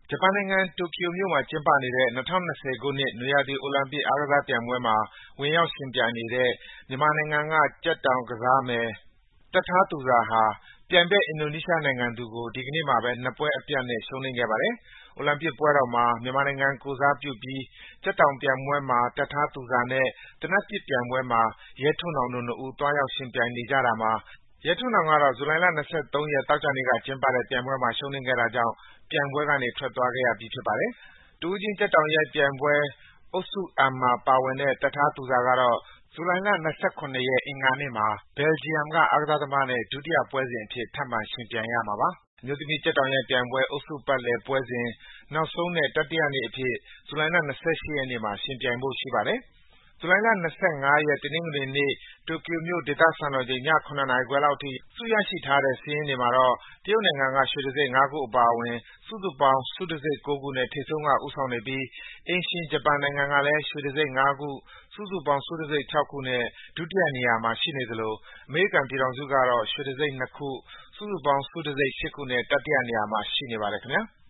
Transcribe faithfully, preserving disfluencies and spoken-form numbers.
ဂျပန်နိုင်ငံ၊ တိုကျိုမြို့မှာကျင်းပနေတဲ့ ၂၀၂၀ ခုနှစ် နွေရာသီအိုလံပစ်အားကစားပြိုင်ပွဲမှာ ဝင်ရောက်ယှဉ်ပြိုင်နေတဲ့ မြန်မာနိုင်ငံက ကြက်တောင်ကစားမယ် သက်ထားသူဇာဟာ ပြိုင်ဘက် အင်ဒိုနီးရှားနိုင်ငံသူကို ဒီကနေ့မှာပဲ ၂ ပွဲအပြတ်နဲ့ ရှုံးနိမ့်ခဲ့ပါတယ်။ အိုလံပစ်ပွဲတော်မှာ မြန်မာနိုင်ငံကိုယ်စားပြုပြီး ကြက်တောင်ပြိုင်ပွဲမှာ သက်ထားသူဇာနဲ့ သေနတ်ပစ်ပြိုင်ပွဲမှာ ရဲထွန်းနောင်တို့ နှစ်ဦး သွားရောက်ယှဉ်ပြိုင်နေကြတာမှာ ရဲထွန်းနောင်ကတော့ ဇူလိုင်လ ၂၃ ရက်၊ သောကြာနေ့ကကျင်းပတဲ့ ပြိုင်ပွဲမှာ ရှုံးနိမ့်ခဲ့တာကြောင့် ပြိုင်ပွဲကနေ ထွက်သွားခဲ့ရပြီး ဖြစ်ပါတယ်။ တဦးချင်းကြက်တောင်ရိုက်ပြိုင်ပွဲ အုပ်စု M မှာပါဝင်တဲ့ သက်ထားသူဇာကတော့ ဇူလိုင်လ ၂၇ ရက်၊ အင်္ဂါနေ့မှာ ဘယ်လ်ဂျီယံက အားကစားသမားနဲ့ ဒုတိယပွဲစဉ်အဖြစ် ထပ်မံယှဉ်ပြိုင်ရမှာပါ။ အမျိုးသမီးကြက်တောင်ရိုက်ပြိုင်ပွဲ အုပ်စုပတ်လည်ပွဲစဉ် နောက်ဆုံးနဲ့ တတိယနေ့အဖြစ် ဇူလိုင်လ ၂၈ ရက်နေ့မှာ ယှဉ်ပြိုင်ဖို့ ရှိပါတယ်။ ဇူလိုင်လ ၂၅ ရက်၊ တနင်္ဂနွေနေ့ တိုကျိုမြို့ ဒေသစံတော်ချိန် ည ၇ နာရီခွဲလောက်အထိ စုရရှိထားတဲ့ စာရင်းတွေမှာတော့ တရုတ်နိုင်ငံက ရွှေတံဆိပ် ၅ ခုအပါအဝင် စုစုပေါင်း ဆုတံဆိပ် ၉ ခုနဲ့ ထိပ်ဆုံးက ဦးဆောင်နေပြီး အိမ်ရှင် ဂျပန်နိုင်ငံကလည်း ရွှေတံဆိပ် ၅ ခု၊ စုစုပေါင်း ဆုတံဆိပ် ၆ ခုနဲ့ ဒုတိယနေရာမှာ ရှိနေသလို အမေရိကန်ပြည်ထောင်စုကတော့ ရွှေတံဆိပ် ၂ ခု၊ စုစုပေါင်း ဆုတံဆိပ် ၈ ခုနဲ့ တတိယနေရာမှာ ရှိနေပါတယ်ခင်ဗျား။